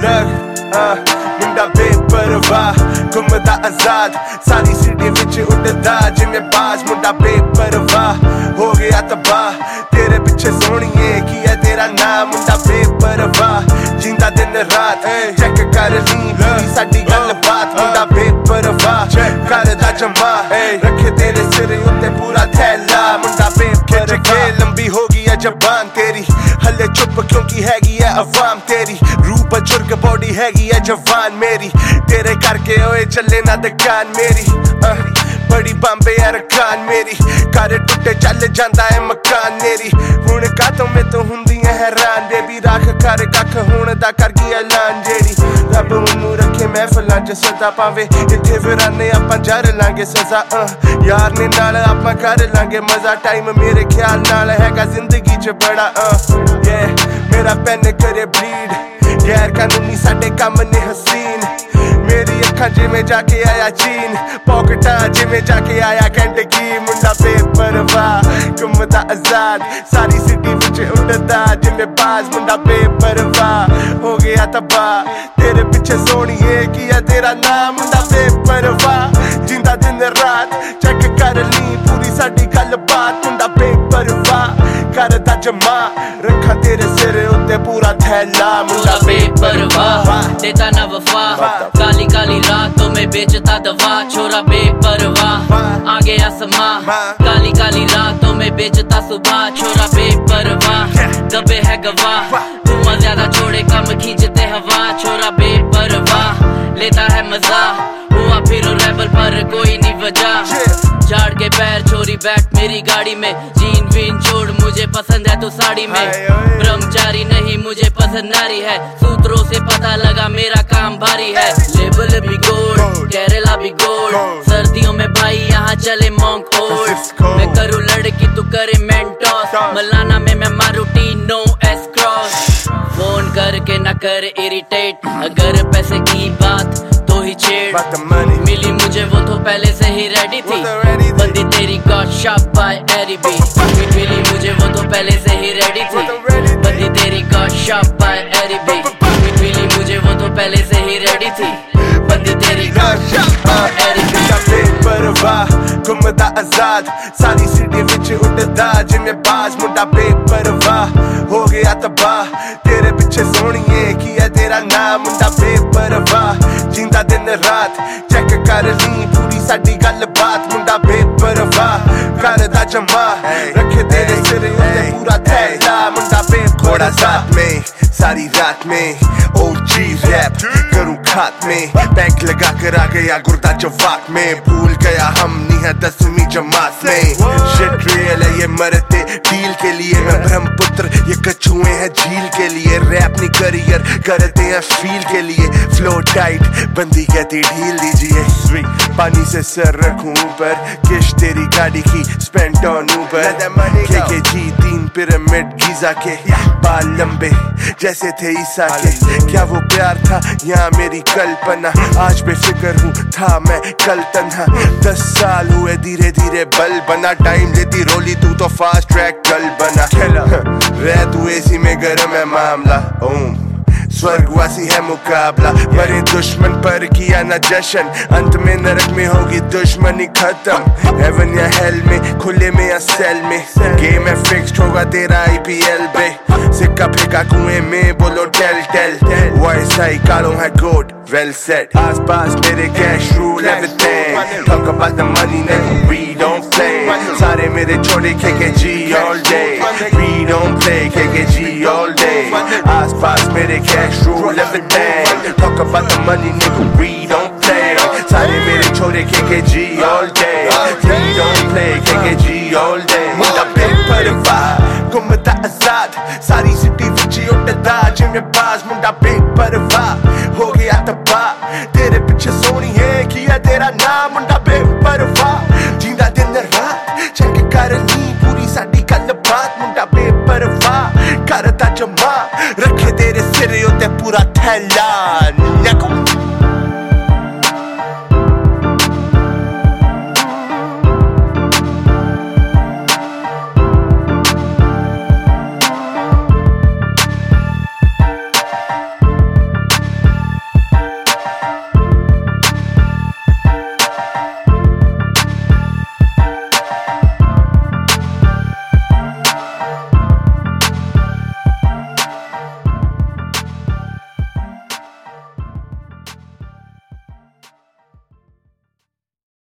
मुंडा बेपरवाह घुमदा आजाद सारी सिटी विच उड़दा जिवें बाज मुंडा बेपरवाह हो गया तबाह तेरे पिछे सोहणिए की है तेरा नाम मुंडा बेपरवाह जींदा दिन रात चेक कर ली पूरी साडी गलबात मुंडा बेपरवाह करदा जमा रखे तेरे सिर उत्ते पूरा थैला मुंडा बेपरवाह लंबी हो गई है जबान तेरी हले चुप क्योंकि हैगी है अवाम तेरी रूह बुजुर्ग बॉडी हैगी है जवान मेरी तेरे करके ओए चले ना दुकान मेरी बड़ी बॉम्बे अरकान मेरी घर टुटे चल जांदा है मकान मेरी हुण कातों में तो हुंदी है हैरान बेबी राख कर कख हुण दा कर गई ऐलान जेड़ी रब उन्नू रखे महफिलां च सदा पावे इत्थे फिराने आपां जर लांगे सजा यार ने नाल आपां कर लांगे मजा टाइम मेरे ख्याल नाल हैगा जिंदगी च बड़ा मेरा पेन करे ब्लीड गैर कानूनी साडे कम ने हसीन मेरी अखा जिवें जाके आया चीन पॉकेटा जिवें जाके आया कैंटकी मुंडा बेपरवाह घुमदा आजाद सारी सिटी विच उड़दा जिवें बाज मुंडा बेपरवाह हो गया तबाह तेरे पिछे सोहणिए की है तेरा नाम मुंडा बेपरवाह जींदा दिन रात चेक कर ली पूरी साडी गलबात मुंडा बेपरवाह करदा जमा रखा तेरे सिर उत्ते पूरा थैला मुंडा बेपरवाह देता ना वफा काली काली रातों में बेचता दवा छोरा बेपरवाह आ गया समा काली काली रातों में बेचता सुबह छोरा बेपरवाह दबे है गवाह धुआं ज्यादा छोड़े कम खींचते हवा छोरा बेपरवाह लेता है मजा हुआ फिर रेबल पर कोई नहीं वजह झाड़ के पैर छोरी बैठ मेरी गाड़ी में जीन वीन छोड़ मुझे पसंद है तो साड़ी में ब्रह्मचारी नहीं मुझे पसंद नारी है सूत्रों से पता लगा मेरा काम भारी है लेवल भी गोल्ड केरला भी गोल्ड सर्दियों में भाई यहाँ चले मॉन्क ओल्ड मैं करूँ लड़की तू करे मेंटोस मलाना में मैं मारू टीनो एस क्रॉस फोन करके न कर इरिटेट अगर पैसे की बात तो ही छेड़ मिली मुझे वो तो पहले से ही रेडी थी बंदी तेरी गॉट शॉप बाय एरी बी मिली मुझे वो तो पहले से ही रेडी थी बंदी तेरी गॉट शॉप बाय एरी बी मिली मुझे वो तो पहले से ही रेडी थी बंदी तेरी गॉट शॉप बाय एरी बी बेपरवाह घुमदा आजाद सारी सिटी विच उड़दा जिवें बाज मुंडा बेपरवाह हो गया तबाह तेरे पिछे सोहणिए की है तेरा नाम मुंडा बेपरवाह जींदा दिन रात चेक कर ली पूरी साडी गलबात मुंडा बेपरवाह करदा जमा रखे तेरे सिर उत्ते पूरा थैला मुंडा बेपरवाह साथ में सारी रात में ओजी रैप करूं खात में बैंक लगा कर आ गया गुर्दा जवाक में भूल गया हम नहीं है 10वीं जमात में शिट रियल है ये मरते डील के लिए मैं ब्रह्मपुत्र ये कछुए हैं झील के लिए रैप नहीं करियर करते हैं फील के लिए फ्लो टाइट बंदी कहती ढील दीजिए पानी से सर रखूं पर किश तेरी गाड़ी की स्पेंड ऑन ऊपर KKG 3 पिरामिड गीजा के बाल लंबे जैसे थे ईसा के क्या वो प्यार था या मेरी कल्पना आज बेफिक्र हूँ था मैं कल तन्हा 10 साल हुए धीरे धीरे बल बना टाइम लेती रोली तू तो फास्ट ट्रैक कल बना रह तू एसी में गर्म है मामला ओम स्वर्गवासी है मुकाबला मरे दुश्मन पर किया न जश्न अंत में नरक में होगी दुश्मनी खत्म हेवन या हेल में खुले में या सेल में गेम है फिक्स्ड होगा तेरा IPL बे सिक्का फेंका कुएं में बोलो टेल टेल वाईसाई कालो है गोड वेल सेट आस पास मेरे cash rule everything talk about the money nigga we don't play सारे मेरे छोड़े KKG all day we don't play KKG all day आस पास मेरे cash rule everything talk about the money nigga we don't play सारे मेरे छोड़े KKG all day we don't play KKG all day मुंडा बेपरवाह घुमदा आजाद सारी सिटी विच उड़दा जिवें बाज मुंडा बेपरवाह हो गया तबाह तेरे पिछे सोहणिए की है तेरा नाम मुंडा बेपरवाह जींदा दिन रात चेक कर ली पूरी साडी गलबात मुंडा बेपरवाह करदा जमा रखे तेरे सिर उत्ते पूरा थैला